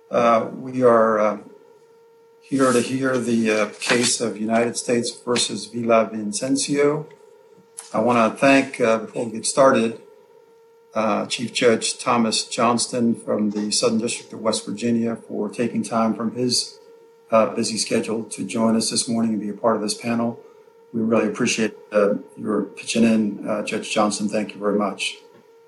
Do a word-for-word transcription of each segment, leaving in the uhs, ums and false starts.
Uh, we are uh, here to hear the uh, case of United States versus Villavicencio. I want to thank, uh, before we get started, uh, Chief Judge Thomas Johnston from the Southern District of West Virginia for taking time from his uh, busy schedule to join us this morning and be a part of this panel. We really appreciate uh, your pitching in, uh, Judge Johnston. Thank you very much.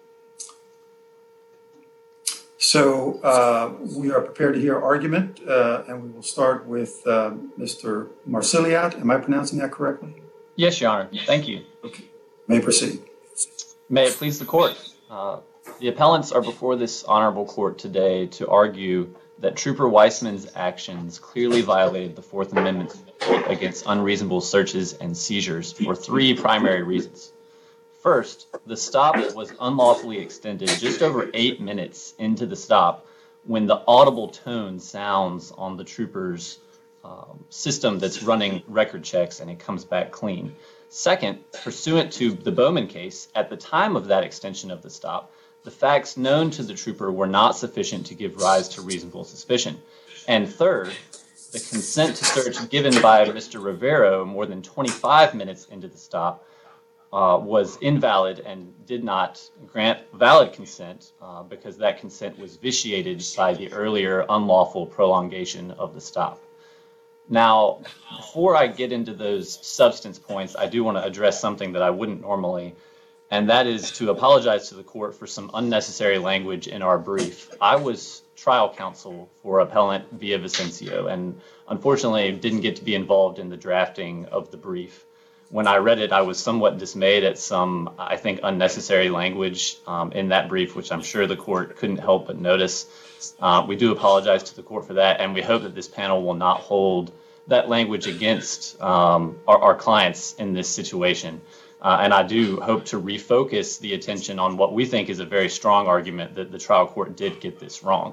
So uh, we are prepared to hear argument, uh, and we will start with uh, Mister Marsiliat. Am I pronouncing that correctly? Yes, Your Honor. Thank you. Okay. May proceed. May it please the court. Uh, the appellants are before this honorable court today to argue that Trooper Weissman's actions clearly violated the Fourth Amendment against unreasonable searches and seizures for three primary reasons. First, the stop was unlawfully extended just over eight minutes into the stop when the audible tone sounds on the trooper's um, system that's running record checks and it comes back clean. Second, pursuant to the Bowman case, at the time of that extension of the stop, the facts known to the trooper were not sufficient to give rise to reasonable suspicion. And third, the consent to search given by Mister Rivero more than twenty-five minutes into the stop Uh, was invalid and did not grant valid consent uh, because that consent was vitiated by the earlier unlawful prolongation of the stop. Now, before I get into those substance points, I do want to address something that I wouldn't normally, and that is to apologize to the court for some unnecessary language in our brief. I was trial counsel for appellant Villavicencio and unfortunately didn't get to be involved in the drafting of the brief. When I read it, I was somewhat dismayed at some, I think, unnecessary language um, in that brief, which I'm sure the court couldn't help but notice. Uh, we do apologize to the court for that, and we hope that this panel will not hold that language against um, our, our clients in this situation. Uh, and I do hope to refocus the attention on what we think is a very strong argument that the trial court did get this wrong.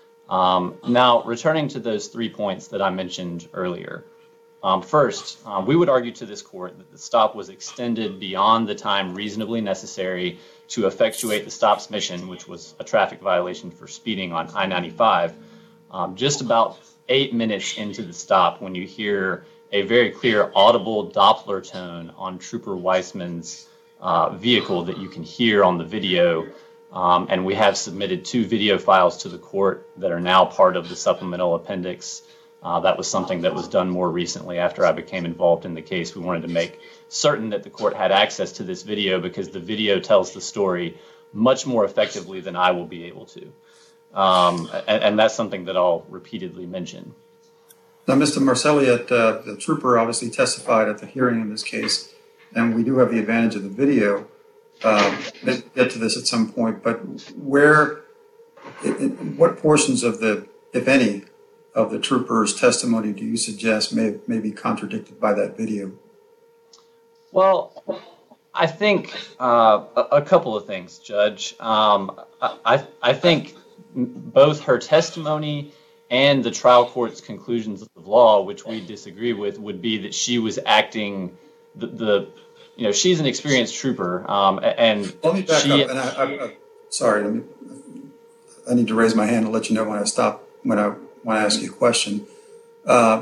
Um, now, returning to those three points that I mentioned earlier. Um, first, uh, we would argue to this court that the stop was extended beyond the time reasonably necessary to effectuate the stop's mission, which was a traffic violation for speeding on I ninety-five, um, just about eight minutes into the stop when you hear a very clear audible Doppler tone on Trooper Weissman's uh, vehicle that you can hear on the video. Um, and we have submitted two video files to the court that are now part of the supplemental appendix. Uh, that was something that was done more recently after I became involved in the case. We wanted to make certain that the court had access to this video because the video tells the story much more effectively than I will be able to. Um, and, and that's something that I'll repeatedly mention. Now, Mister Marsiliat, uh, the trooper obviously testified at the hearing in this case, and we do have the advantage of the video. Um, we'll get to this at some point, but where, in, in what portions of the, if any, of the trooper's testimony do you suggest may, may be contradicted by that video? Well, I think uh, a, a couple of things, Judge. Um, I, I think both her testimony and the trial court's conclusions of law, which we disagree with, would be that she was acting the, the you know, she's an experienced trooper. Um, and Let me back she, up. And I, I, I, sorry, let me, I need to raise my hand and let you know when I stop, when I want to ask you a question. Uh,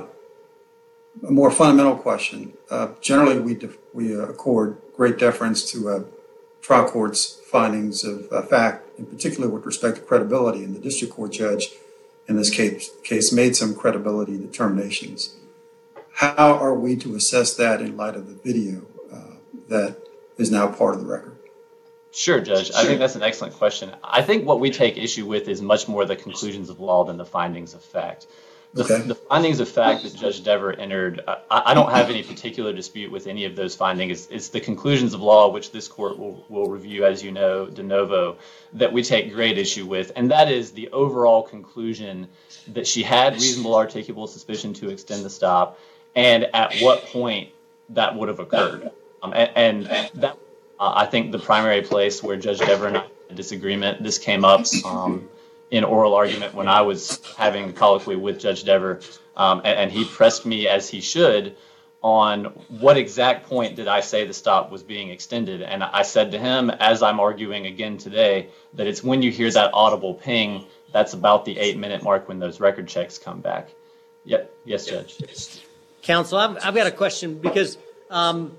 a more fundamental question. Uh, generally, we def- we uh, accord great deference to uh, trial court's findings of uh, fact, in particular with respect to credibility. And the district court judge in this case, case made some credibility determinations. How are we to assess that in light of the video uh, that is now part of the record? Sure, Judge. I think that's an excellent question. I think what we take issue with is much more the conclusions of law than the findings of fact. The, okay. the findings of fact that Judge Dever entered, I, I don't have any particular dispute with any of those findings. It's, it's the conclusions of law, which this court will, will review, as you know, de novo, that we take great issue with. And that is the overall conclusion that she had reasonable articulable suspicion to extend the stop and at what point that would have occurred. Um, and, and that Uh, I think the primary place where Judge Dever and I had a disagreement, this came up um, in oral argument when I was having a colloquy with Judge Dever, um, and, and he pressed me, as he should, on what exact point did I say the stop was being extended. And I said to him, as I'm arguing again today, that it's when you hear that audible ping, that's about the eight minute mark when those record checks come back. Yep. Yes, Judge. Counsel, I've, I've got a question because um,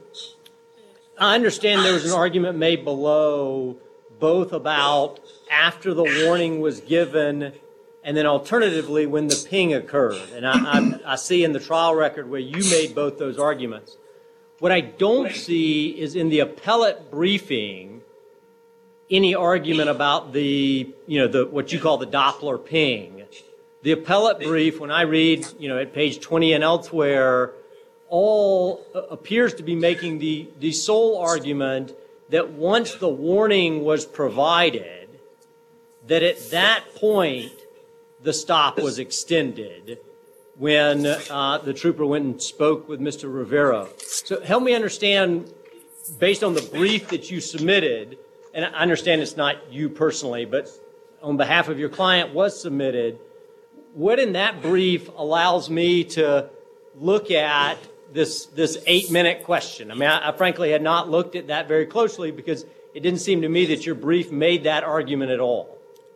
I understand there was an argument made below both about after the warning was given and then alternatively when the ping occurred. And I, I, I see in the trial record where you made both those arguments. What I don't see is in the appellate briefing any argument about the, you know, the what you call the Doppler ping. The appellate brief, when I read, you know, at page twenty and elsewhere, all appears to be making the, the sole argument that once the warning was provided, that at that point the stop was extended when uh, the trooper went and spoke with Mister Rivero. So help me understand, based on the brief that you submitted, and I understand it's not you personally, but on behalf of your client was submitted, what in that brief allows me to look at this this eight-minute question? I mean, I, I frankly had not looked at that very closely because it didn't seem to me that your brief made that argument at all.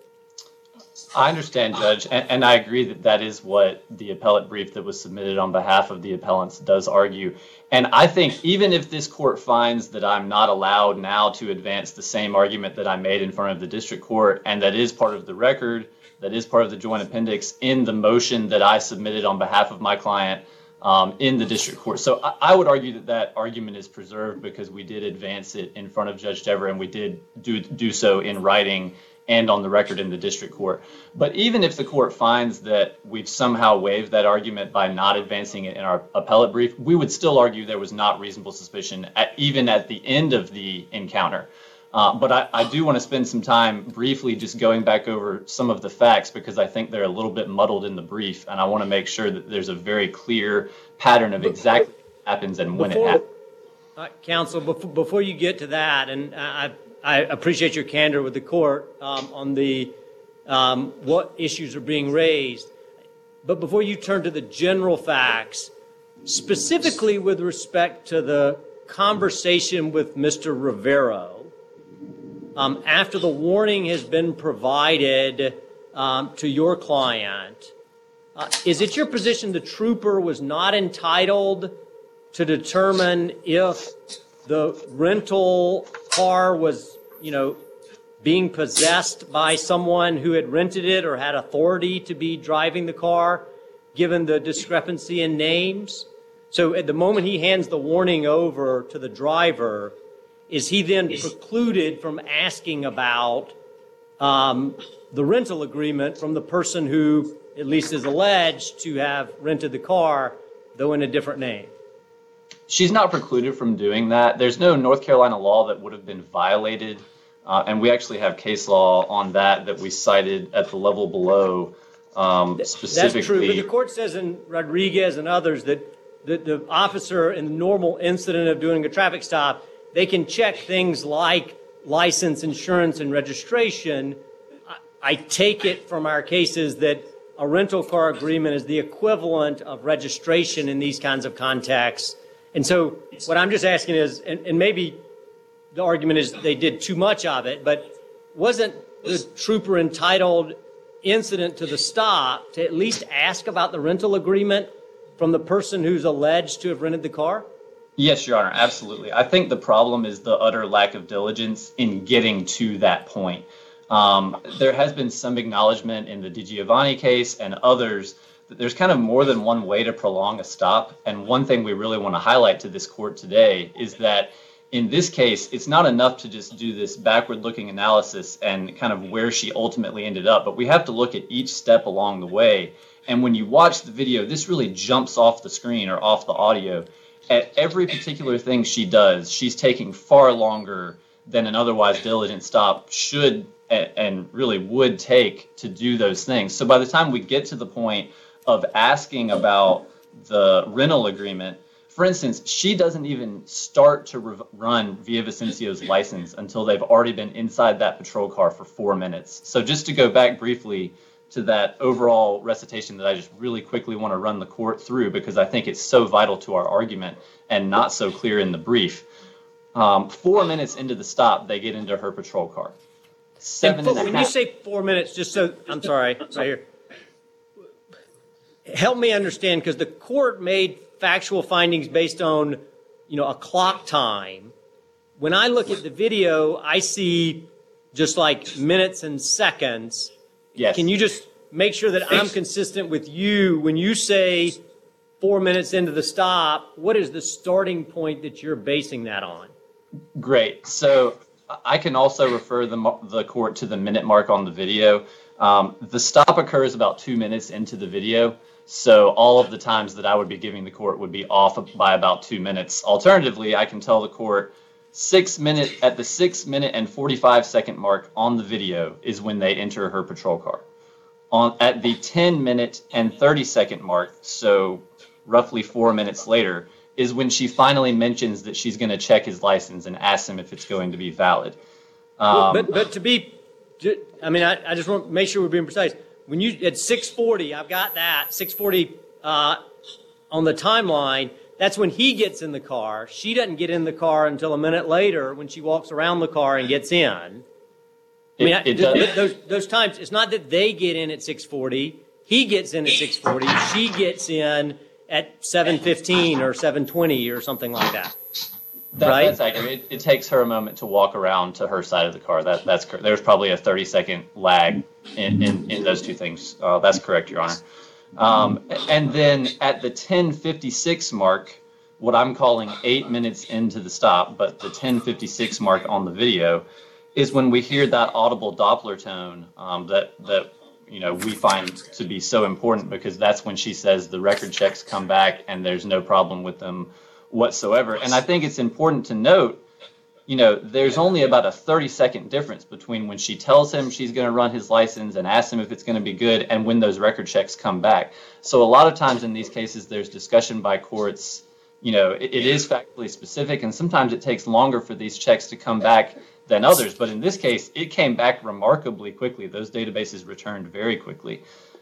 I understand, Judge, and, and I agree that that is what the appellate brief that was submitted on behalf of the appellants does argue. And I think even if this court finds that I'm not allowed now to advance the same argument that I made in front of the district court, and that is part of the record, that is part of the joint appendix in the motion that I submitted on behalf of my client um, in the district court. So I, I would argue that that argument is preserved because we did advance it in front of Judge Dever, and we did do, do so in writing and on the record in the district court. But even if the court finds that we've somehow waived that argument by not advancing it in our appellate brief, we would still argue there was not reasonable suspicion at, even at the end of the encounter. Uh, but I, I do want to spend some time briefly just going back over some of the facts because I think they're a little bit muddled in the brief, and I want to make sure that there's a very clear pattern of exactly what happens and when before, it happens. Uh, counsel, before, before you get to that, and I I appreciate your candor with the court um, on the um, what issues are being raised. But before you turn to the general facts, specifically with respect to the conversation with Mister Rivero, um, after the warning has been provided um, to your client, uh, is it your position the trooper was not entitled to determine if the rental car was, you know, being possessed by someone who had rented it or had authority to be driving the car, given the discrepancy in names? So at the moment he hands the warning over to the driver, is he then precluded from asking about um, the rental agreement from the person who at least is alleged to have rented the car, though in a different name? She's not precluded from doing that. There's no North Carolina law that would have been violated, uh, and we actually have case law on that that we cited at the level below um, specifically. That's true, but the court says in Rodriguez and others that the, the officer in the normal incident of doing a traffic stop, they can check things like license, insurance, and registration. I, I take it from our cases that a rental car agreement is the equivalent of registration in these kinds of contexts. And so what I'm just asking is, and, and maybe the argument is they did too much of it, but wasn't the trooper entitled incident to the stop to at least ask about the rental agreement from the person who's alleged to have rented the car? Yes, Your Honor, absolutely. I think the problem is the utter lack of diligence in getting to that point. Um, there has been some acknowledgement in the DiGiovanni case and others that there's kind of more than one way to prolong a stop. And one thing we really want to highlight to this court today is that in this case, it's not enough to just do this backward-looking analysis and kind of where she ultimately ended up, but we have to look at each step along the way. And when you watch the video, this really jumps off the screen or off the audio. At every particular thing she does, she's taking far longer than an otherwise diligent stop should and really would take to do those things. So by the time we get to the point of asking about the rental agreement, for instance, she doesn't even start to re- run Villavicencio's license until they've already been inside that patrol car for four minutes. So just to go back briefly to that overall recitation that I just really quickly want to run the court through because I think it's so vital to our argument and not so clear in the brief. Um, four minutes into the stop, they get into her patrol car. Seven and, and a when half. you say four minutes, just so I'm sorry, right here. Help me understand, because the court made factual findings based on, you know, a clock time. When I look at the video, I see just like minutes and seconds. Yes. Can you just make sure that I'm consistent with you when you say four minutes into the stop? What is the starting point that you're basing that on? Great. So I can also refer the, the court to the minute mark on the video. Um, the stop occurs about two minutes into the video. So all of the times that I would be giving the court would be off by about two minutes. Alternatively, I can tell the court six minute at the six minute and forty-five second mark on the video is when they enter her patrol car. On at the ten minute and thirty second mark, so roughly four minutes later, is when she finally mentions that she's going to check his license and asks him if it's going to be valid. Um, but but to be, I mean, I, I just want to make sure we're being precise. When you at six forty, I've got that six forty uh, on the timeline. That's when he gets in the car. She doesn't get in the car until a minute later when she walks around the car and gets in. I mean, it, I, it does. those those times. It's not that they get in at six forty. He gets in at six forty. She gets in at seven fifteen or seven twenty or something like that. That, right? That's accurate. It, it takes her a moment to walk around to her side of the car. That that's correct. There's probably a thirty second lag in, in, in those two things. Uh, that's correct, Your Honor. Um, and then at the ten fifty-six mark, what I'm calling eight minutes into the stop, but the ten fifty-six mark on the video, is when we hear that audible Doppler tone um, that that you know we find to be so important, because that's when she says the record checks come back and there's no problem with them whatsoever. And I think it's important to note, you know, there's only about a thirty second difference between when she tells him she's going to run his license and asks him if it's going to be good and when those record checks come back. So a lot of times in these cases, there's discussion by courts, you know, it, it is factually specific, and sometimes it takes longer for these checks to come back than others. But in this case, it came back remarkably quickly. Those databases returned very quickly.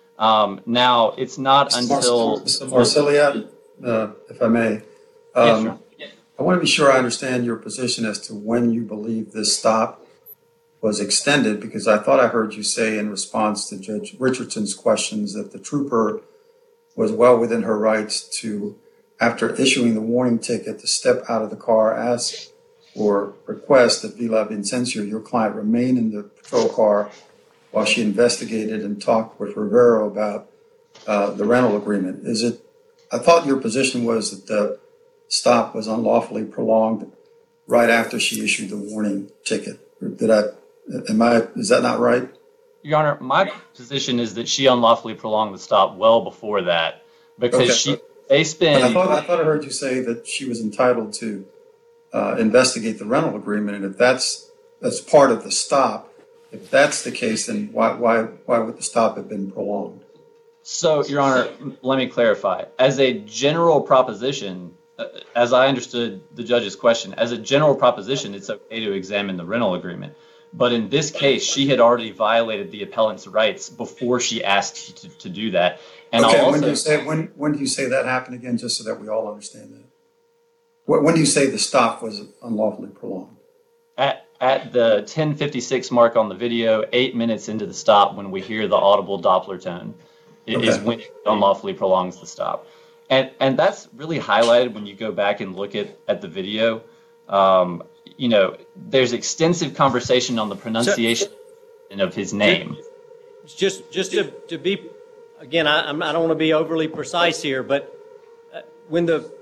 Um, now, it's not until... Mister Marsiliad, uh, if I may, um, yeah, sure. I want to be sure I understand your position as to when you believe this stop was extended, because I thought I heard you say in response to Judge Richardson's questions that the trooper was well within her rights to, after issuing the warning ticket, to step out of the car, ask or request that Vila Vicencio, your client, remain in the patrol car while she investigated and talked with Rivero about uh, the rental agreement. Is it? I thought your position was that the stop was unlawfully prolonged right after she issued the warning ticket. Did I? Am I? Is that not right? Your Honor, my position is that she unlawfully prolonged the stop well before that, because Okay. she they spend. I thought I thought I heard you say that she was entitled to uh, investigate the rental agreement, and if that's that's part of the stop, if that's the case, then why why why would the stop have been prolonged? So, Your Honor, let me clarify. As a general proposition, uh, as I understood the judge's question, as a general proposition, it's okay to examine the rental agreement. But in this case, she had already violated the appellant's rights before she asked to, to do that. And Okay, I'll also, when do you say when when do you say that happened again, just so that we all understand that? When, when do you say the stop was unlawfully prolonged? At, at the ten fifty-six mark on the video, eight minutes into the stop, when we hear the audible Doppler tone, it Okay. is when it unlawfully prolongs the stop. And and that's really highlighted when you go back and look at, at the video. Um, you know, there's extensive conversation on the pronunciation of his name. Just just to, to be, again, I, I'm, I don't want to be overly precise here, but uh, when the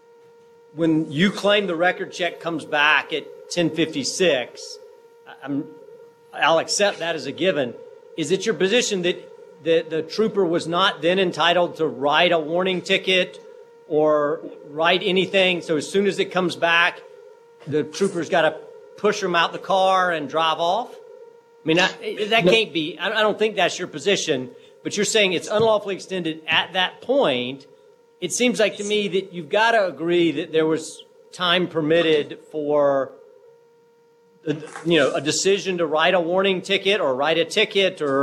when you claim the record check comes back at ten fifty-six, I'm, I'll accept that as a given. Is it your position that the, the trooper was not then entitled to write a warning ticket or write anything? So as soon as it comes back, the trooper's got to push him out the car and drive off? I mean, I, that can't be. I I don't think that's your position, but you're saying it's unlawfully extended at that point. It seems like to me that you've got to agree that there was time permitted for, you know, a decision to write a warning ticket or write a ticket or, you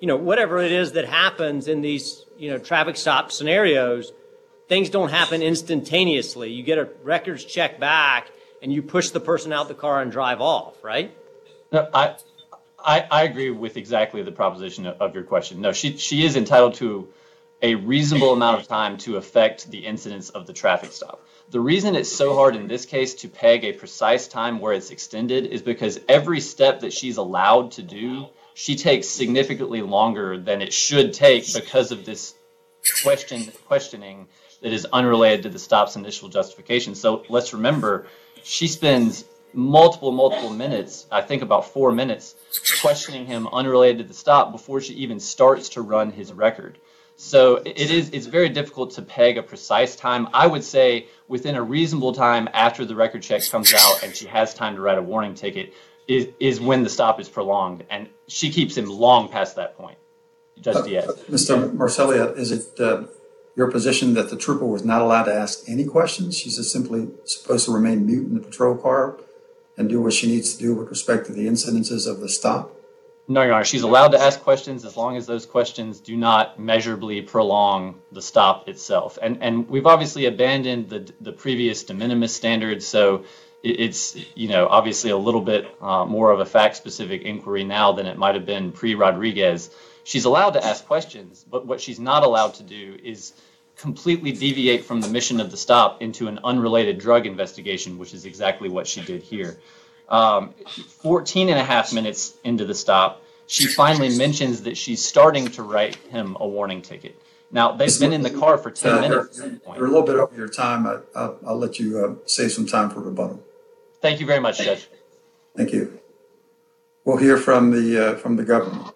you know, whatever it is that happens in these, you know, traffic stop scenarios, things don't happen instantaneously. You get a records check back and you push the person out the car and drive off, right? No, I, I, I agree with exactly the proposition of your question. No, she, she is entitled to a reasonable amount of time to affect the incidence of the traffic stop. The reason it's so hard in this case to peg a precise time where it's extended is because every step that she's allowed to do, she takes significantly longer than it should take because of this question questioning that is unrelated to the stop's initial justification. So let's remember, she spends multiple, multiple minutes, I think about four minutes, questioning him unrelated to the stop before she even starts to run his record. So it is, it's very difficult to peg a precise time. I would say within a reasonable time after the record check comes out and she has time to write a warning ticket is, is when the stop is prolonged. And she keeps him long past that point. Judge Uh, Diaz. Mister Marcellia, is it uh, your position that the trooper was not allowed to ask any questions? She's just simply supposed to remain mute in the patrol car and do what she needs to do with respect to the incidences of the stop? No, Your Honor. She's allowed to ask questions as long as those questions do not measurably prolong the stop itself. And and we've obviously abandoned the the previous de minimis standards, so it, it's you know obviously a little bit uh, more of a fact-specific inquiry now than it might have been pre-Rodriguez. She's allowed to ask questions, but what she's not allowed to do is completely deviate from the mission of the stop into an unrelated drug investigation, which is exactly what she did here. Um, fourteen and a half minutes into the stop, she finally mentions that she's starting to write him a warning ticket. Now, they've been in the car for ten Uh, minutes. You're, you're a little bit over your time. I, I'll, I'll let you uh, save some time for rebuttal. Thank you very much, Judge. Thank you. We'll hear from the uh, from the government.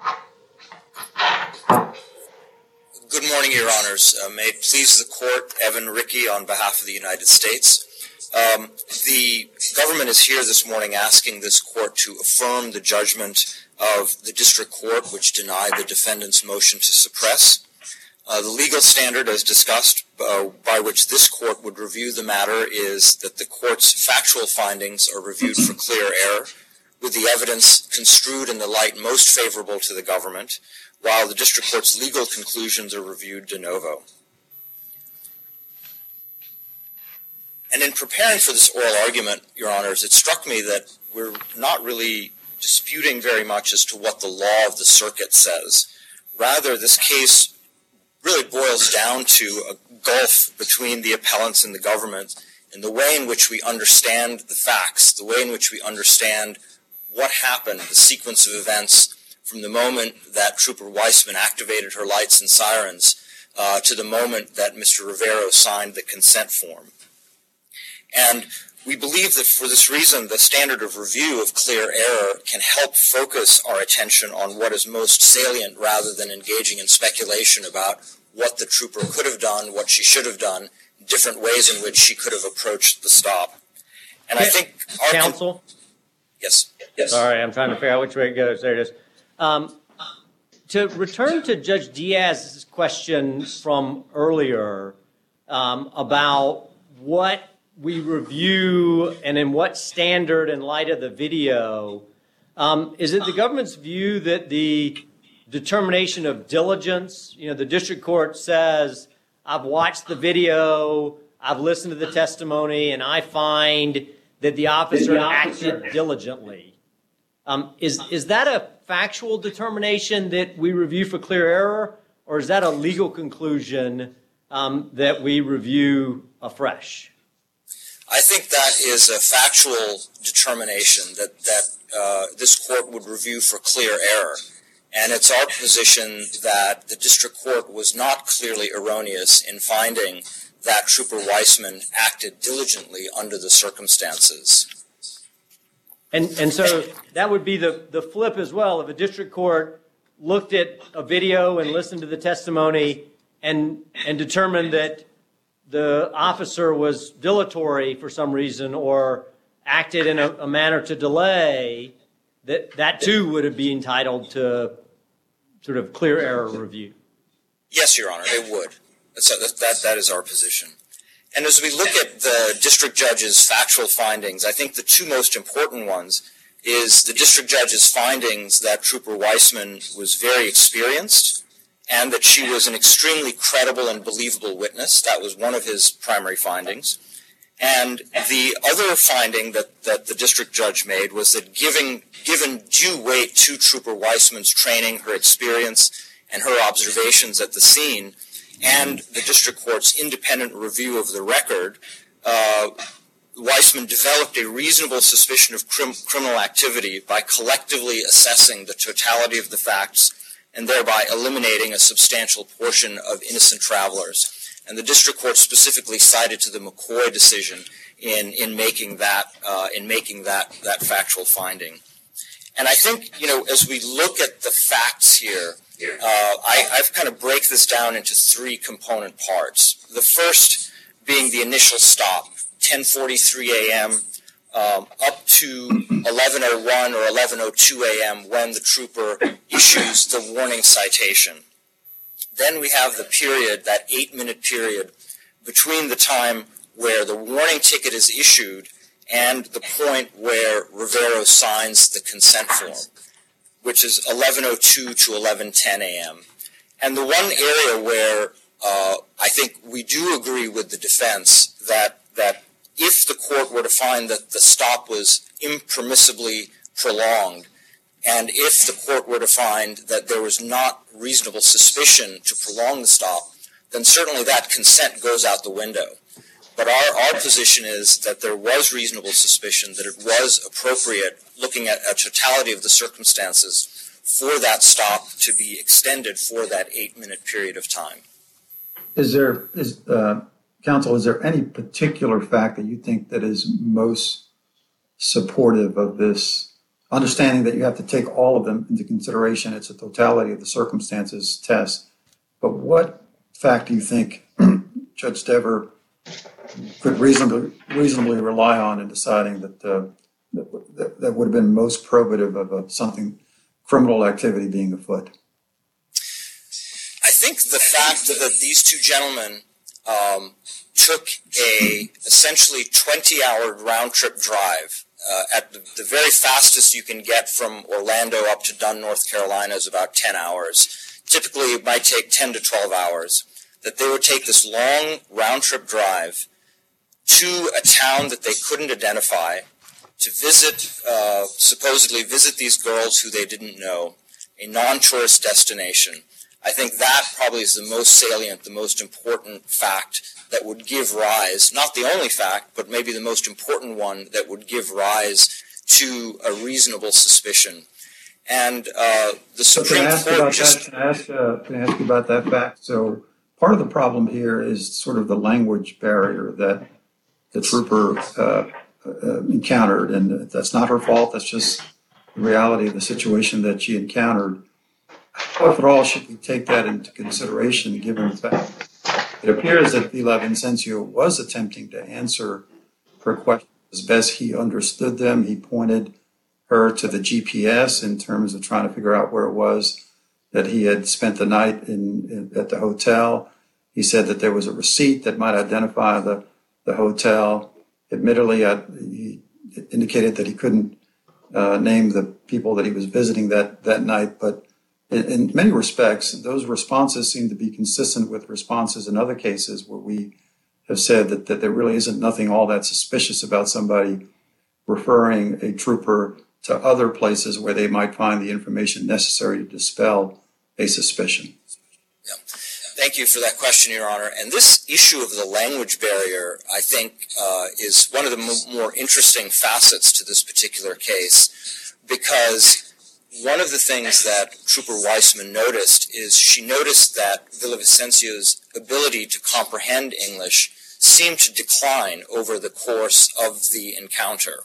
Good morning, Your Honors. Uh, may it please the Court, Evan Rickey on behalf of the United States. Um, the government is here this morning asking this Court to affirm the judgment of the District Court, which denied the defendant's motion to suppress. Uh, the legal standard, as discussed, uh, by which this Court would review the matter is that the Court's factual findings are reviewed for clear error, with the evidence construed in the light most favorable to the government, while the District Court's legal conclusions are reviewed de novo. And in preparing for this oral argument, Your Honors, it struck me that we're not really disputing very much as to what the law of the circuit says. Rather, this case really boils down to a gulf between the appellants and the government in the way in which we understand the facts, the way in which we understand what happened, the sequence of events from the moment that Trooper Weissman activated her lights and sirens uh, to the moment that Mister Rivero signed the consent form. And we believe that for this reason, the standard of review of clear error can help focus our attention on what is most salient rather than engaging in speculation about what the trooper could have done, what she should have done, different ways in which she could have approached the stop. And I think our Counsel? Con- yes. Yes. Sorry, I'm trying to figure out which way it goes. There it is. Um, to return to Judge Diaz's question from earlier um, about what we review and in what standard in light of the video, um, is it the government's view that the determination of diligence, you know, the district court says, I've watched the video, I've listened to the testimony, and I find that the officer acted diligently. Um, is, is that a factual determination that we review for clear error, or is that a legal conclusion um, that we review afresh? I think that is a factual determination that, that uh, this court would review for clear error. And it's our position that the district court was not clearly erroneous in finding that Trooper Weissman acted diligently under the circumstances. And and so that would be the, the flip as well. If a district court looked at a video and listened to the testimony and and determined that the officer was dilatory for some reason or acted in a, a manner to delay, that that too would be entitled to sort of clear error review. Yes, Your Honor, it would. That's, that, that, that is our position. And as we look at the district judge's factual findings, I think the two most important ones is the district judge's findings that Trooper Weissman was very experienced and that she was an extremely credible and believable witness. That was one of his primary findings. And the other finding that, that the district judge made was that giving, given due weight to Trooper Weissman's training, her experience, and her observations at the scene, and the district court's independent review of the record, uh, Weissman developed a reasonable suspicion of crim- criminal activity by collectively assessing the totality of the facts and thereby eliminating a substantial portion of innocent travelers. And the district court specifically cited to the McCoy decision in, in making that uh, in making that, that factual finding. And I think, you know, as we look at the facts here, uh, I, I've kind of break this down into three component parts. The first being the initial stop, ten forty-three a.m. Um, up to eleven oh one or eleven oh two a.m. when the trooper issues the warning citation. Then we have the period, that eight-minute period, between the time where the warning ticket is issued and the point where Rivero signs the consent form, which is eleven oh two to eleven ten a.m. And the one area where uh, I think we do agree with the defense that that if the court were to find that the stop was impermissibly prolonged, and if the court were to find that there was not reasonable suspicion to prolong the stop, then certainly that consent goes out the window. But our, our position is that there was reasonable suspicion, that it was appropriate, looking at a totality of the circumstances, for that stop to be extended for that eight-minute period of time. Is there, is uh, counsel, is there any particular fact that you think that is most supportive of this, understanding that you have to take all of them into consideration? It's a totality of the circumstances test. But what fact do you think Judge Dever could reasonably reasonably rely on in deciding that uh, that, that would have been most probative of uh, something, criminal activity being afoot? I think the fact that these two gentlemen um, took a essentially twenty-hour round-trip drive. Uh, at the, the very fastest you can get from Orlando up to Dunn, North Carolina is about ten hours. Typically it might take ten to twelve hours. That they would take this long round-trip drive to a town that they couldn't identify to visit, uh, supposedly visit these girls who they didn't know, a non-tourist destination. I think that probably is the most salient, the most important fact that would give rise, not the only fact, but maybe the most important one that would give rise to a reasonable suspicion. And uh, the Supreme Court just... Can I ask, uh, can I ask you about that fact? So part of the problem here is sort of the language barrier that the trooper uh, uh, encountered, and that's not her fault. That's just the reality of the situation that she encountered. How, if at all, should we take that into consideration, given the fact it appears that Vila Vicencio was attempting to answer her questions as best he understood them? He pointed her to the G P S in terms of trying to figure out where it was that he had spent the night in, in at the hotel. He said that there was a receipt that might identify the, the hotel. Admittedly, I, he indicated that he couldn't uh, name the people that he was visiting that, that night, but in, in many respects, those responses seem to be consistent with responses in other cases where we have said that, that there really isn't nothing all that suspicious about somebody referring a trooper to other places where they might find the information necessary to dispel a suspicion. Yeah. Thank you for that question, Your Honor. And this issue of the language barrier, I think, uh, is one of the m- more interesting facets to this particular case, because one of the things that Trooper Weissman noticed is she noticed that Villavicencio's ability to comprehend English seemed to decline over the course of the encounter.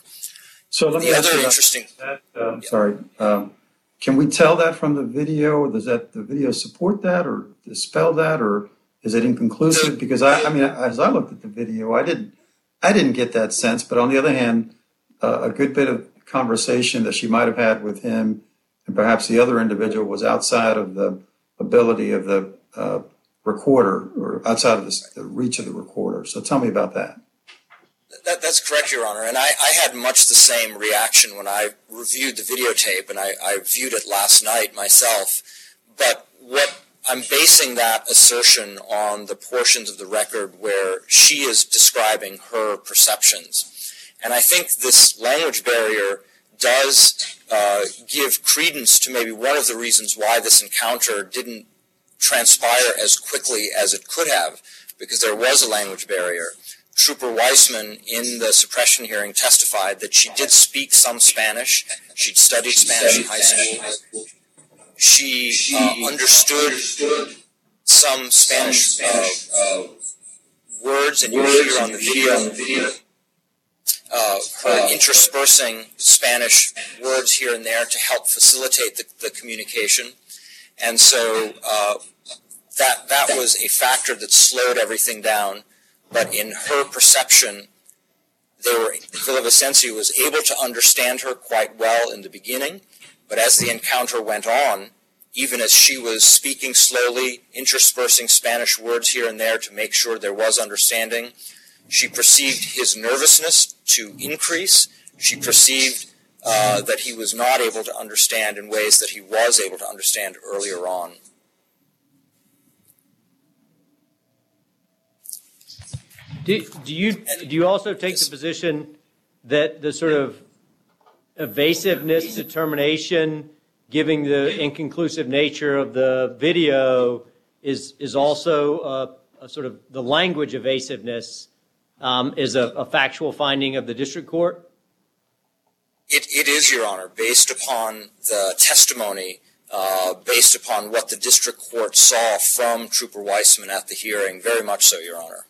So let me the ask other you interesting. That, uh, yeah. Sorry. Um, Can we tell that from the video? Does that the video support that or dispel that, or is it inconclusive? Because I, I mean, as I looked at the video, I didn't, I didn't get that sense. But on the other hand, uh, a good bit of conversation that she might have had with him, and perhaps the other individual, was outside of the ability of the uh, recorder, or outside of the, the reach of the recorder. So tell me about that. That, that's correct, Your Honor. And I, I had much the same reaction when I reviewed the videotape, and I, I viewed it last night myself. But what I'm basing that assertion on the portions of the record where she is describing her perceptions. And I think this language barrier does uh, give credence to maybe one of the reasons why this encounter didn't transpire as quickly as it could have, because there was a language barrier. Trooper Weissman, in the suppression hearing, testified that she did speak some Spanish. She'd studied Spanish in high school. She uh, understood some Spanish uh, words, and you hear on the video uh, her interspersing Spanish words here and there to help facilitate the, the communication. And so uh, that that was a factor that slowed everything down. But in her perception, they were, Villavicencio was able to understand her quite well in the beginning, but as the encounter went on, even as she was speaking slowly, interspersing Spanish words here and there to make sure there was understanding, she perceived his nervousness to increase. She perceived uh, that he was not able to understand in ways that he was able to understand earlier on. Do, do you do you also take the position that the sort of evasiveness determination, giving the inconclusive nature of the video, is is also a, a sort of the language evasiveness um, is a, a factual finding of the district court? It, it is, Your Honor, based upon the testimony, uh, based upon what the district court saw from Trooper Weissman at the hearing, very much so, Your Honor.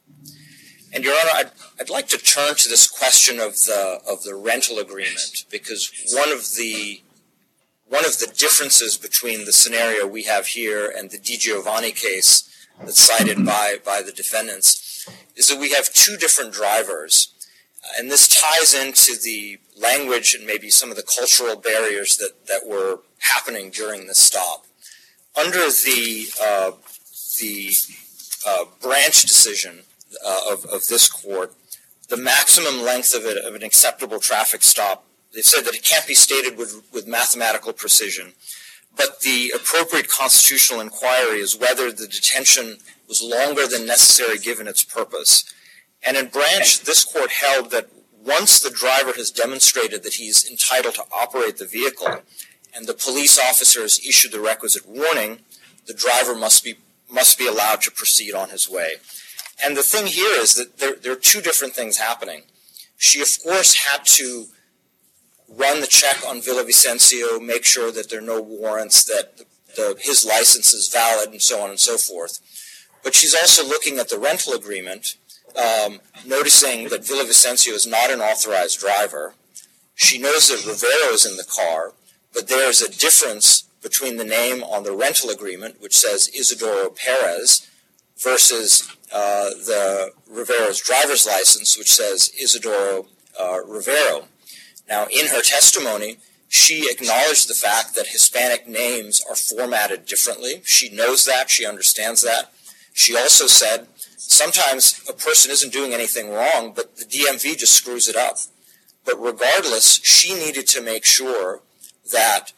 And, Your Honor, I'd, I'd like to turn to this question of the of the rental agreement, because one of the one of the differences between the scenario we have here and the Di Giovanni case that's cited by by the defendants is that we have two different drivers, and this ties into the language and maybe some of the cultural barriers that, that were happening during this stop. Under the uh, the uh, Branch decision Uh, of, of this court, the maximum length of, it, of an acceptable traffic stop, they've said that it can't be stated with, with mathematical precision, but the appropriate constitutional inquiry is whether the detention was longer than necessary given its purpose. And in Branch, this court held that once the driver has demonstrated that he's entitled to operate the vehicle and the police officer has issued the requisite warning, the driver must be must be allowed to proceed on his way. And the thing here is that there, there are two different things happening. She, of course, had to run the check on Villavicencio, make sure that there are no warrants, that the, the, his license is valid, and so on and so forth. But she's also looking at the rental agreement, um, noticing that Villavicencio is not an authorized driver. She knows that Rivero is in the car, but there is a difference between the name on the rental agreement, which says Isidoro Perez, versus uh, the Rivero's driver's license, which says Isidoro uh, Rivero. Now, in her testimony, she acknowledged the fact that Hispanic names are formatted differently. She knows that. She understands that. She also said sometimes a person isn't doing anything wrong, but the D M V just screws it up. But regardless, she needed to make sure that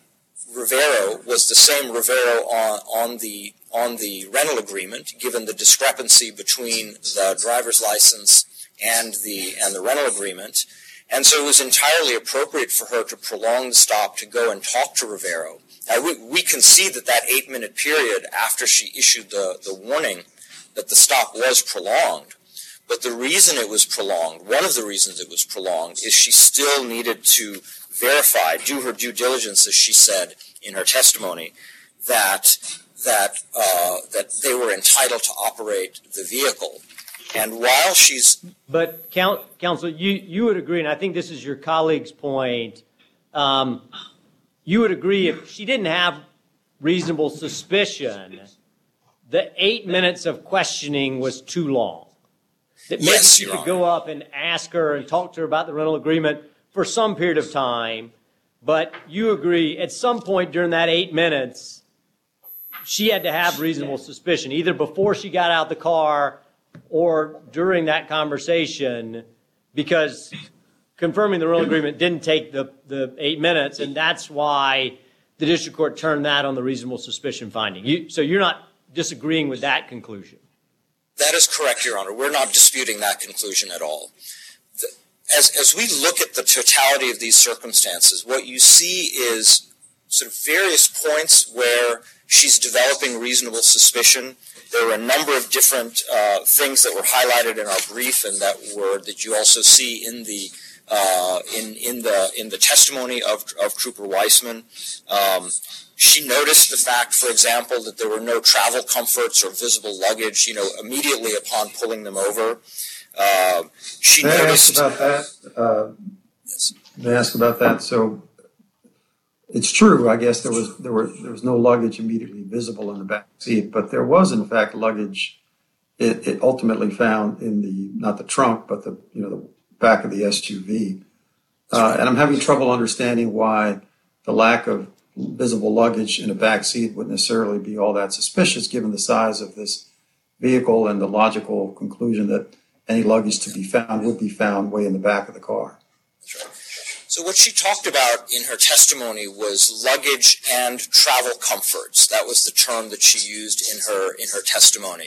Rivero was the same Rivero on, on the on the rental agreement, given the discrepancy between the driver's license and the and the rental agreement. And so it was entirely appropriate for her to prolong the stop to go and talk to Rivero. Now, we, we can see that that eight-minute period after she issued the, the warning that the stop was prolonged. But the reason it was prolonged, one of the reasons it was prolonged, is she still needed to verify, do her due diligence, as she said in her testimony, that that uh, that they were entitled to operate the vehicle. And while she's... But, count, counsel, you, you would agree, and I think this is your colleague's point, um, you would agree if she didn't have reasonable suspicion, the eight minutes of questioning was too long. That maybe yes, you Your could Honor. go up and ask her and talk to her about the rental agreement for some period of time, but you agree at some point during that eight minutes, she had to have reasonable suspicion, either before she got out the car or during that conversation, because confirming the rental agreement didn't take the, the eight minutes, and that's why the district court turned that on the reasonable suspicion finding. You, so you're not disagreeing with that conclusion? That is correct, Your Honor. We're not disputing that conclusion at all. The, as, as we look at the totality of these circumstances, what you see is sort of various points where she's developing reasonable suspicion. There were a number of different uh, things that were highlighted in our brief, and that were that you also see in the uh, in in the in the testimony of of Trooper Weissman. Um, she noticed the fact, for example, that there were no travel comforts or visible luggage, you know, immediately upon pulling them over. Uh, she May noticed I ask about that? Uh, yes. May I ask about that? So it's true. I guess there was there were there was no luggage immediately visible in the back seat, but there was in fact luggage. It, it ultimately found in the not the trunk, but the you know the back of the S U V. Uh, and I'm having trouble understanding why the lack of visible luggage in a back seat would necessarily be all that suspicious, given the size of this vehicle and the logical conclusion that any luggage to be found would be found way in the back of the car. That's right. So what she talked about in her testimony was luggage and travel comforts. That was the term that she used in her in her testimony.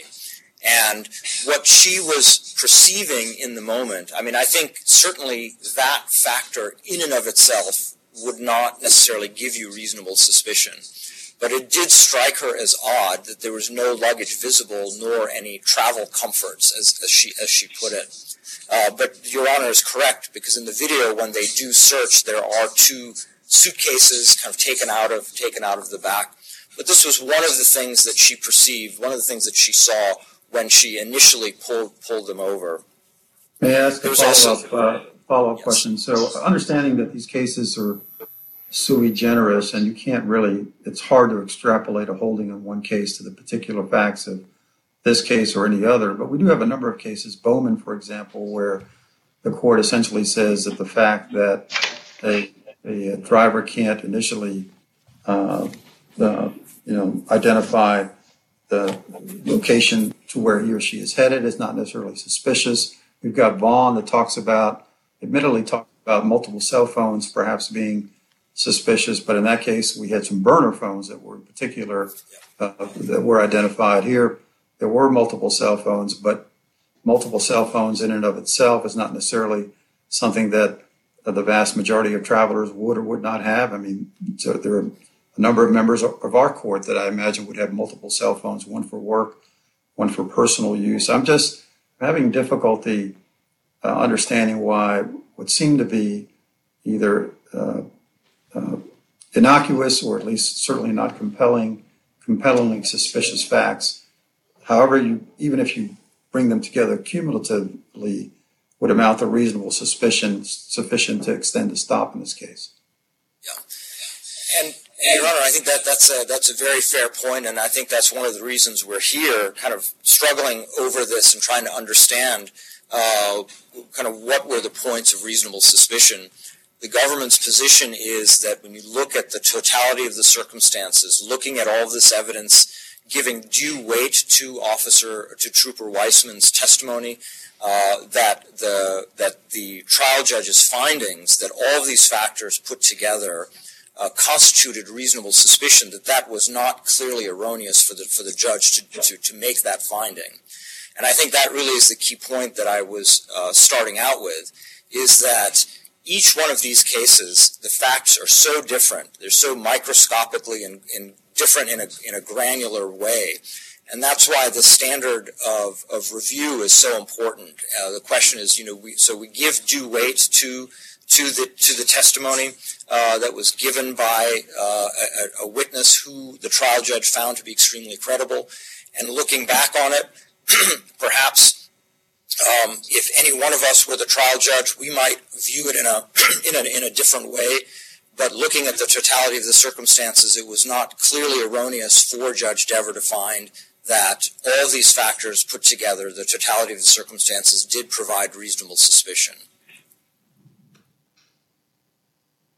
And what she was perceiving in the moment, I mean, I think certainly that factor in and of itself would not necessarily give you reasonable suspicion. But it did strike her as odd that there was no luggage visible nor any travel comforts, as, as she as she put it. Uh, but Your Honor is correct, because in the video, when they do search, there are two suitcases kind of taken out of taken out of the back. But this was one of the things that she perceived, one of the things that she saw when she initially pulled pulled them over. May I ask a follow-up also, uh, follow-up yes. question? So, understanding that these cases are sui generis, and you can't really, it's hard to extrapolate a holding in one case to the particular facts of this case or any other, but we do have a number of cases, Bowman, for example, where the court essentially says that the fact that a, a driver can't initially, uh, uh, you know, identify the location to where he or she is headed is not necessarily suspicious. We've got Vaughn that talks about, admittedly talks about multiple cell phones perhaps being suspicious, but in that case, we had some burner phones that were in particular, uh, that were identified here. There were multiple cell phones, but multiple cell phones in and of itself is not necessarily something that uh, the vast majority of travelers would or would not have. I mean, so there are a number of members of our court that I imagine would have multiple cell phones, one for work, one for personal use. I'm just having difficulty uh, understanding why what seemed to be either uh, uh, innocuous or at least certainly not compelling, compellingly suspicious facts, however, you, even if you bring them together cumulatively, would amount to reasonable suspicion sufficient to extend a stop in this case. Yeah, and, and Your Honor, I think that that's a that's a very fair point, and I think that's one of the reasons we're here, kind of struggling over this and trying to understand uh, kind of what were the points of reasonable suspicion. The government's position is that when you look at the totality of the circumstances, looking at all of this evidence, giving due weight to Officer to Trooper Weissman's testimony, uh, that the that the trial judge's findings, that all of these factors put together uh, constituted reasonable suspicion, that that was not clearly erroneous for the for the judge to to, to make that finding. And I think that really is the key point that I was uh, starting out with, is that each one of these cases, the facts are so different. They're so microscopically and, and different in a in a granular way, and that's why the standard of, of review is so important. Uh, the question is, you know, we so we give due weight to to the to the testimony uh, that was given by uh, a, a witness who the trial judge found to be extremely credible, and looking back on it, perhaps. Um, if any one of us were the trial judge, we might view it in a in a in a different way. But looking at the totality of the circumstances, it was not clearly erroneous for Judge Dever to find that all of these factors put together, the totality of the circumstances, did provide reasonable suspicion.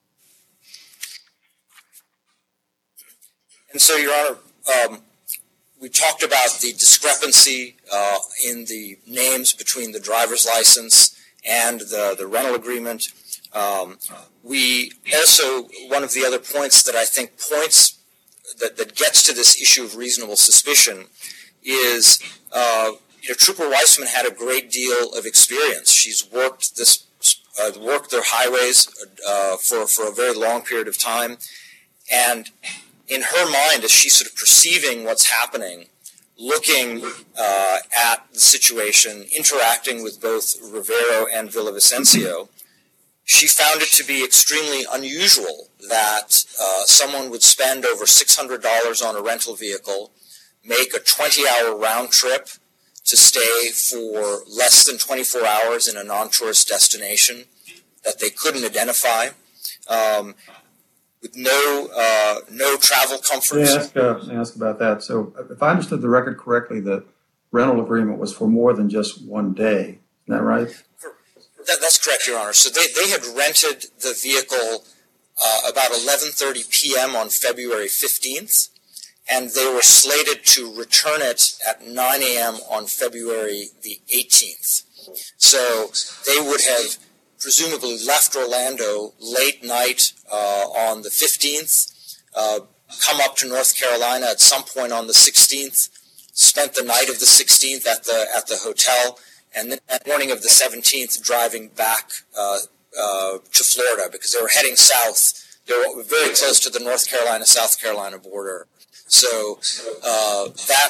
And so, Your Honor, um, we talked about the discrepancy uh, in the names between the driver's license and the, the rental agreement. Um, we also, one of the other points that I think points, that, that gets to this issue of reasonable suspicion is, uh, you know, Trooper Weissman had a great deal of experience. She's worked this, uh, worked their highways uh, for, for a very long period of time. And in her mind, as she's sort of perceiving what's happening, looking uh, at the situation, interacting with both Rivero and Villavicencio, she found it to be extremely unusual that uh, someone would spend over six hundred dollars on a rental vehicle, make a twenty-hour round trip to stay for less than twenty-four hours in a non-tourist destination that they couldn't identify, um, with no uh, no travel comforts. Yeah, ask, uh, ask about that. So if I understood the record correctly, the rental agreement was for more than just one day. Isn't that right? That, that's correct, Your Honor. So they, they had rented the vehicle uh, about eleven thirty p.m. on February fifteenth, and they were slated to return it at nine a.m. on February the eighteenth. So they would have presumably left Orlando late night uh, on the fifteenth, uh, come up to North Carolina at some point on the sixteenth, spent the night of the sixteenth at the at the hotel, and then that morning of the seventeenth driving back uh, uh, to Florida because they were heading south. They were very close to the North Carolina-South Carolina border. So uh, that.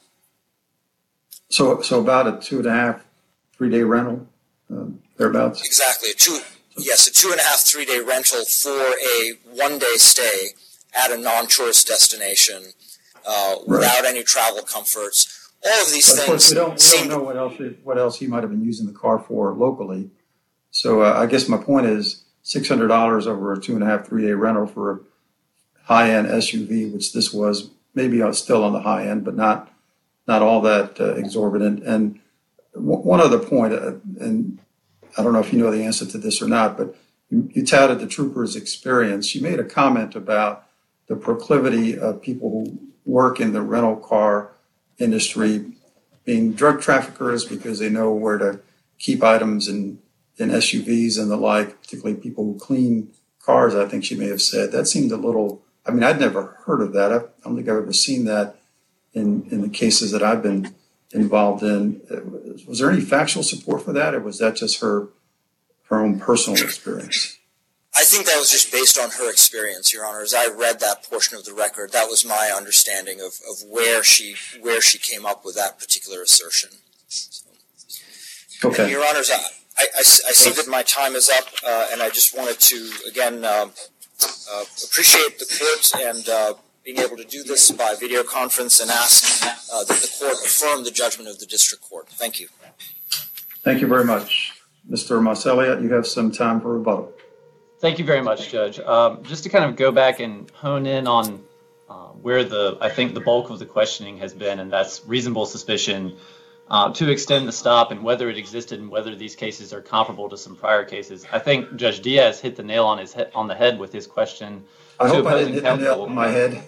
So so about a two and a half, three day rental. Um, Thereabouts. Exactly. A two, yes, a two and a half, three day rental for a one day stay at a non-tourist destination uh, right. without any travel comforts. All of these but things. Of course, we don't, we seem don't know what else he, what else he might have been using the car for locally. So uh, I guess my point is six hundred dollars over a two and a half, three day rental for a high end S U V, which this was, maybe still on the high end, but not not all that uh, exorbitant. And w- one other point, uh, and I don't know if you know the answer to this or not, but you, you touted the trooper's experience. You made a comment about the proclivity of people who work in the rental car industry being drug traffickers because they know where to keep items in, in S U Vs and the like, particularly people who clean cars, I think she may have said. That seemed a little, I mean, I'd never heard of that. I don't think I've ever seen that in, in the cases that I've been involved in. Was there any factual support for that, or was that just her her own personal experience? I think that was just based on her experience, Your Honor. As I read that portion of the record, that was my understanding of, of where she where she came up with that particular assertion. So, okay. And Your Honors, I, I, I see that my time is up, uh, and I just wanted to, again, uh, uh, appreciate the court and uh, being able to do this by video conference and ask uh, that the court affirm the judgment of the district court. Thank you. Thank you very much. Mister Marcelliot, you have some time for rebuttal. Thank you very much, Judge. Um, just to kind of go back and hone in on uh, where the I think the bulk of the questioning has been, and that's reasonable suspicion uh, to extend the stop and whether it existed and whether these cases are comparable to some prior cases. I think Judge Diaz hit the nail on his he- on the head with his question. I to hope I opposing didn't hit the nail on my head.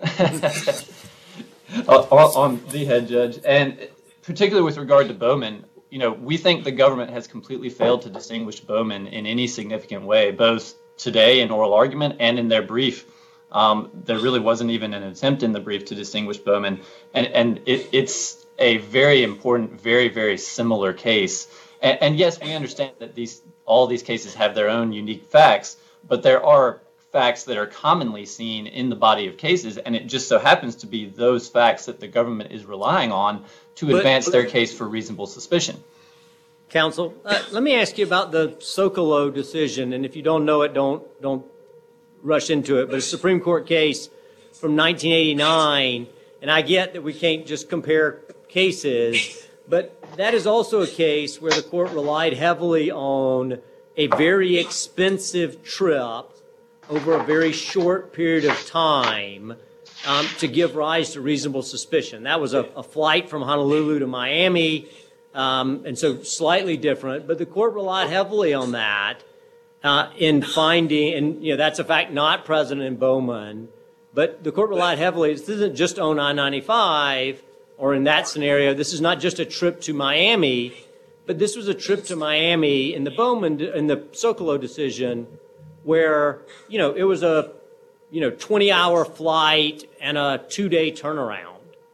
on, on the head, Judge, and particularly with regard to Bowman. You know, we think the government has completely failed to distinguish Bowman in any significant way, both today in oral argument and in their brief. Um, there really wasn't even an attempt in the brief to distinguish Bowman. And, and it, it's a very important, very, very similar case. And, and yes, we understand that these all these cases have their own unique facts, but there are facts that are commonly seen in the body of cases, and it just so happens to be those facts that the government is relying on to But- advance their case for reasonable suspicion. Counsel, uh, let me ask you about the Socolow decision, and if you don't know it, don't don't rush into it. But a Supreme Court case from nineteen eighty-nine, and I get that we can't just compare cases, but that is also a case where the court relied heavily on a very expensive trip over a very short period of time um, to give rise to reasonable suspicion. That was a, a flight from Honolulu to Miami. Um, and so slightly different, but the court relied heavily on that uh, in finding, and you know that's a fact not present in Bowman, but the court relied heavily. This isn't just on I ninety-five, or in that scenario, this is not just a trip to Miami, but this was a trip to Miami in the Bowman, in the Socolow decision, where, you know, it was a, you know, twenty-hour flight and a two-day turnaround.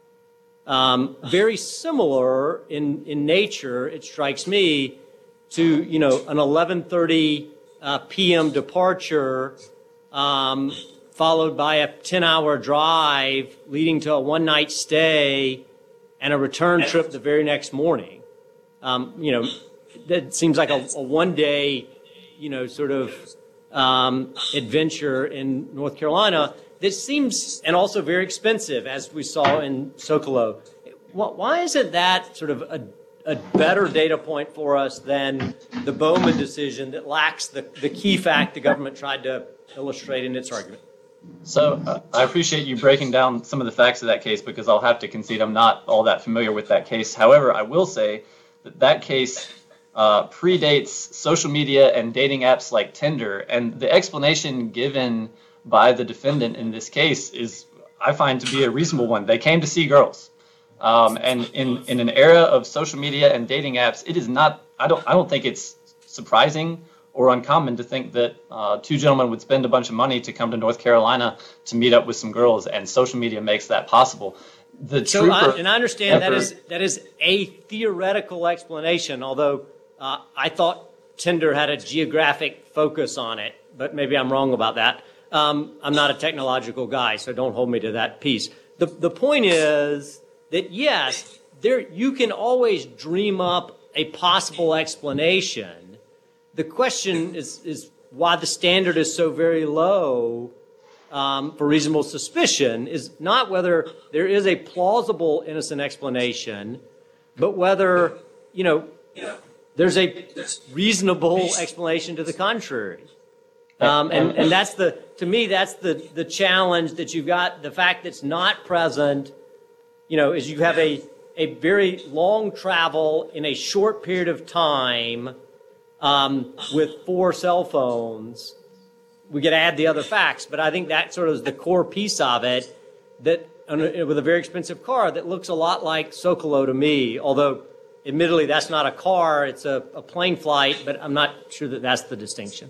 Um, very similar in, in nature, it strikes me, to, you know, an eleven thirty uh, p m departure, um, followed by a ten-hour drive leading to a one-night stay and a return trip the very next morning. Um, you know, that seems like a, a one-day, you know, sort of um, adventure in North Carolina. This seems, and also very expensive, as we saw in Socolow. Why isn't that sort of a, a better data point for us than the Bowman decision that lacks the, the key fact the government tried to illustrate in its argument? So uh, I appreciate you breaking down some of the facts of that case, because I'll have to concede I'm not all that familiar with that case. However, I will say that that case uh, predates social media and dating apps like Tinder, and the explanation given by the defendant in this case is, I find, to be a reasonable one. They came to see girls. Um, and in, in an era of social media and dating apps, it is not, I don't, I don't think it's surprising or uncommon to think that uh, two gentlemen would spend a bunch of money to come to North Carolina to meet up with some girls, and social media makes that possible. The so trooper, I, and I understand ever, that is that is a theoretical explanation, although uh, I thought Tinder had a geographic focus on it, but maybe I'm wrong about that. Um, I'm not a technological guy, so don't hold me to that piece. The, the point is that, yes, there you can always dream up a possible explanation. The question is, is why the standard is so very low um, for reasonable suspicion is not whether there is a plausible innocent explanation, but whether, you know, there's a reasonable explanation to the contrary. Um, and, and that's the, to me, that's the, the challenge that you've got. The fact that's not present, you know, is you have a, a very long travel in a short period of time um, with four cell phones. We could add the other facts, but I think that sort of is the core piece of it, that with a very expensive car that looks a lot like Socolow to me, although admittedly that's not a car, it's a, a plane flight, but I'm not sure that that's the distinction.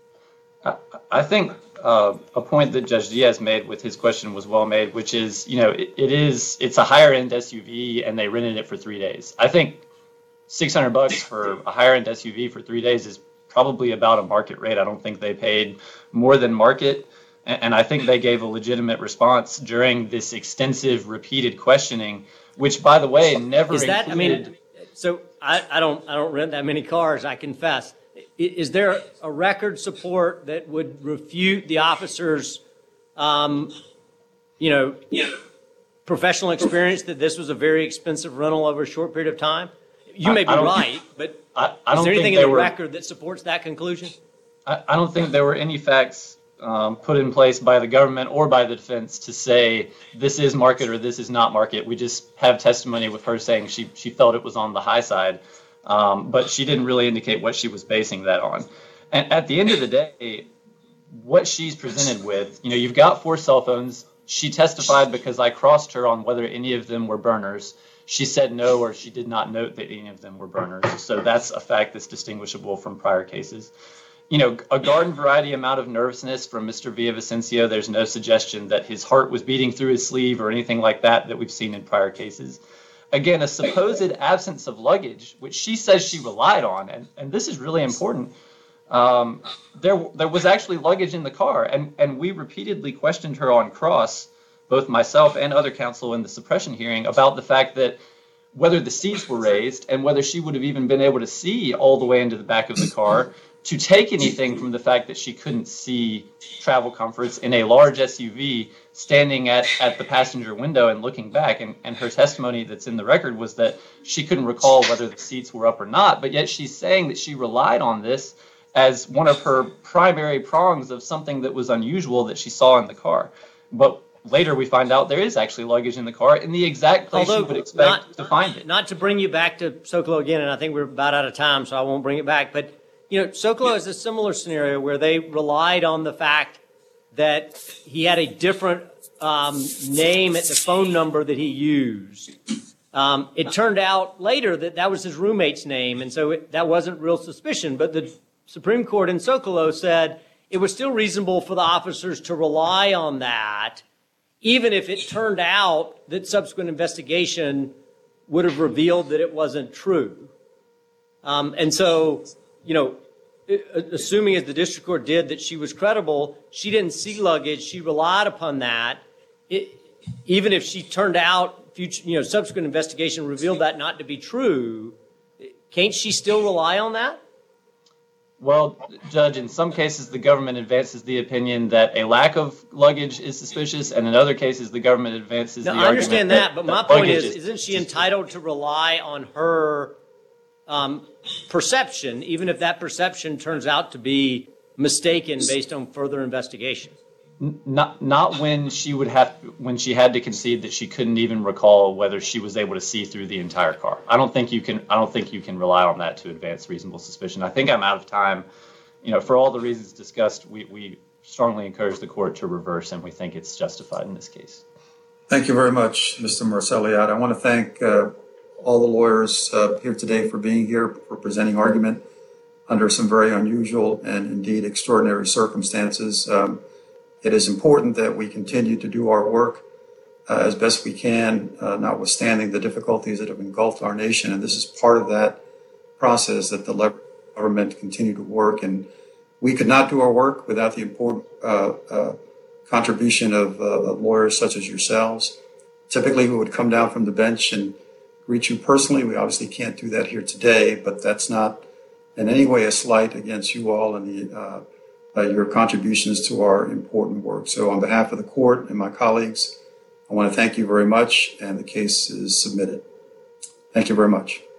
I think uh, a point that Judge Diaz made with his question was well made, which is, you know, it, it is, it's a higher end S U V and they rented it for three days. I think six hundred bucks for a higher end S U V for three days is probably about a market rate. I don't think they paid more than market. And, and I think they gave a legitimate response during this extensive repeated questioning, which, by the way, never is that, included. I mean, so I, I don't, I don't rent that many cars, I confess. Is there a record support that would refute the officer's, um, you know, professional experience that this was a very expensive rental over a short period of time? You may be right, but I, I don't is there anything think in the were, record that supports that conclusion? I, I don't think there were any facts um, put in place by the government or by the defense to say this is market or this is not market. We just have testimony with her saying she she felt it was on the high side. Um, but she didn't really indicate what she was basing that on. And at the end of the day, what she's presented with, you know, you've got four cell phones. She testified because I crossed her on whether any of them were burners. She said no, or she did not note that any of them were burners. So that's a fact that's distinguishable from prior cases. You know, a garden variety amount of nervousness from Mister Villavicencio. There's no suggestion that his heart was beating through his sleeve or anything like that that we've seen in prior cases. Again, a supposed absence of luggage, which she says she relied on, and, and this is really important. Um, there, there was actually luggage in the car, and, and we repeatedly questioned her on cross, both myself and other counsel in the suppression hearing, about the fact that whether the seats were raised and whether she would have even been able to see all the way into the back of the car to take anything from the fact that she couldn't see travel comforts in a large S U V standing at, at the passenger window and looking back. And, and her testimony that's in the record was that she couldn't recall whether the seats were up or not, but yet she's saying that she relied on this as one of her primary prongs of something that was unusual that she saw in the car. But later we find out there is actually luggage in the car in the exact place Although you would expect not, to find it. Not to bring you back to Socolow again, and I think we're about out of time, so I won't bring it back, but you know, Socolow is a similar scenario where they relied on the fact that he had a different um, name at the phone number that he used. Um, it turned out later that that was his roommate's name, and so it, that wasn't real suspicion. But the Supreme Court in Socolow said it was still reasonable for the officers to rely on that, even if it turned out that subsequent investigation would have revealed that it wasn't true. Um, and so, you know, assuming as the district court did that she was credible, she didn't see luggage, she relied upon that. It, even if she turned out, future, you know, subsequent investigation revealed that not to be true, can't she still rely on that? Well, Judge, in some cases, the government advances the opinion that a lack of luggage is suspicious, and in other cases, the government advances now, the I understand argument that, but that my point is, is, isn't she entitled to rely on her um, perception, even if that perception turns out to be mistaken based on further investigation? Not not when she would have when she had to concede that she couldn't even recall whether she was able to see through the entire car. I don't think you can I don't think you can rely on that to advance reasonable suspicion. I think I'm out of time. You know, for all the reasons discussed, we, we strongly encourage the court to reverse, and we think it's justified in this case. Thank you very much, Mister Marseliot. I want to thank uh, all the lawyers uh, here today for being here, for presenting argument under some very unusual and indeed extraordinary circumstances. Um, It is important that we continue to do our work uh, as best we can, uh, notwithstanding the difficulties that have engulfed our nation. And this is part of that process, that the government continue to work. And we could not do our work without the important uh, uh, contribution of, uh, of lawyers such as yourselves. Typically, we would come down from the bench and greet you personally. We obviously can't do that here today, but that's not in any way a slight against you all and the uh, Uh, your contributions to our important work. So on behalf of the court and my colleagues, I want to thank you very much, and the case is submitted. Thank you very much.